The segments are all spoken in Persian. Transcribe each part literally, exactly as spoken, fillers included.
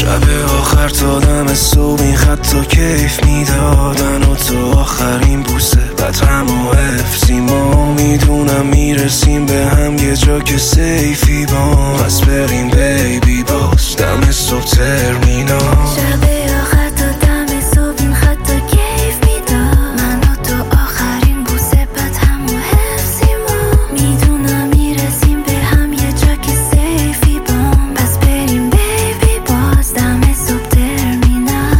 شب آخر تا دم صبح این خط کیف میداد، من و تو آخرین بوسه بعد هم و حفظی ما میدونم میرسیم به هم یه جا که سیفی با پس بریم بیبی باز دم صبح ترمینال. شب آخر تا دم صبح این خط کیف میداد، من و تو آخرین بوسه بعد هم و حفظی ما میدونم میرسیم به هم یه جا که سیفی با پس بریم بیبی باز دم صبح ترمینال.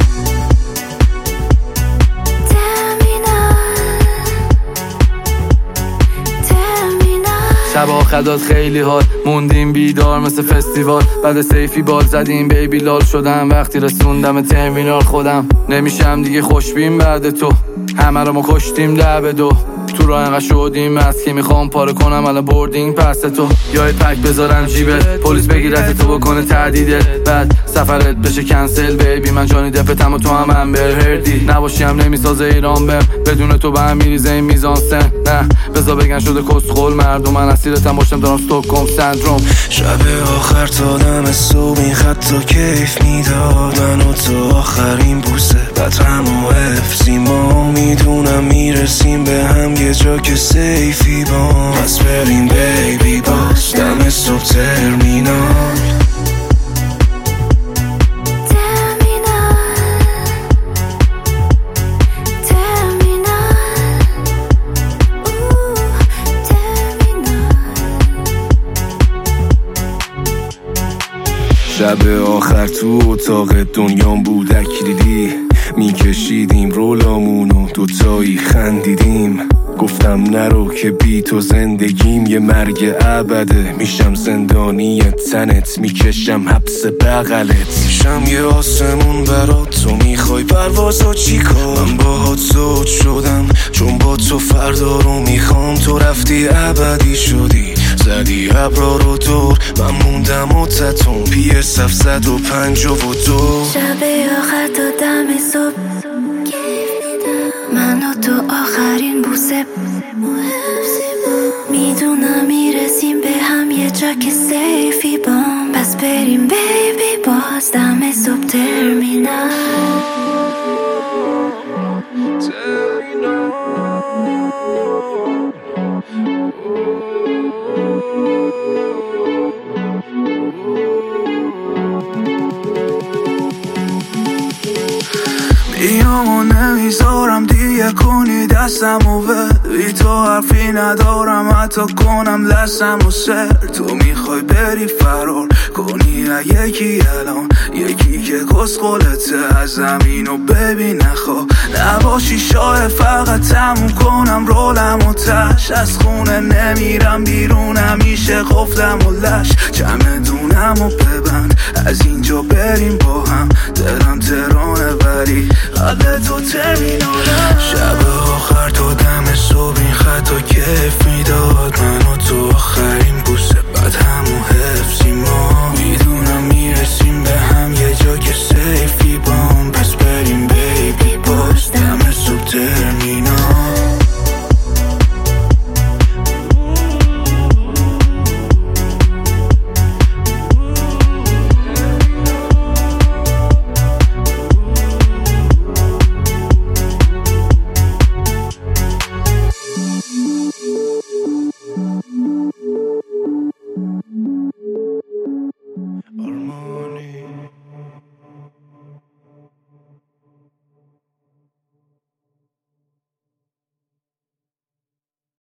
شب آخدات خیلی حال موندیم بیدار مثل فستیوال، بعد سیفی بال زدیم بیبی لال شدم وقتی رسوندم ترمینال. خودم نمیشم دیگه خوشبین بعد تو، همه رو ما کشتیم لب دو، تو راه انقدر شدیم از که میخوام پاره کنم الان بوردینگ پس تو، یا پک بذارم جیبت پلیس بگیرت تو بکنه تهدیدت، بعد سفرت بشه کنسل بیبی من جانی دپتم و تو هم امبر هردی، نباشی هم نمیسازه ایران بم بدون تو به هم میریزه این میزان سن، نه بذار بگن شده کسخل مردم من اسیرتم باشم دارم استوکهلم سندروم. شب آخر تا دم صبح این خط کیف میداد، من و تو آخرین بوسه بعد هم و حفظی ما میدونم میرسیم به هم یه جا که سیفی با پس بریم بیبی باز دم صبح ترمینال. شب آخر تو اتاق دنیام بود اکریلی، میکشیدیم رولامونو دوتایی خندیدیم، گفتم نرو که بی تو زندگیم یه مرگ ابده، میشم زندانی تنت میکشم حبس بغلت، میشم یه آسمون برات تو میخوای پروازا چی کار، من باهات زود شدم چون با تو فردا رو میخوام، تو رفتی ابدی شدی زدی ابرا رو دور من موندم و تتون پیه سفصد و پنج و دو. شب آخر تا دم صبح من و تو آخرین بوسه میدونم میرسیم به هم یه جا که سیفی بام پس بریم بیبی باز دم صبح ترمینال. بیام و نمیذارم دیگه کنی دستم و بی تو حرفی ندارم حتی کنم لسم و سر، تو میخوای بری فرار کنی یکی الان یکی که کسخلته از زمین و ببین نخوا نباشی شاه فقط تموم کنم رولم و تش، از خونه نمیرم بیرون همیشه قفلم و لش، چمدونم و ببند از اینجا بریم با هم دلم ترانه ولی قبل تو ترمینالم. شب آخر تا دم صبح این خط کیف میداد، من و تو آخرین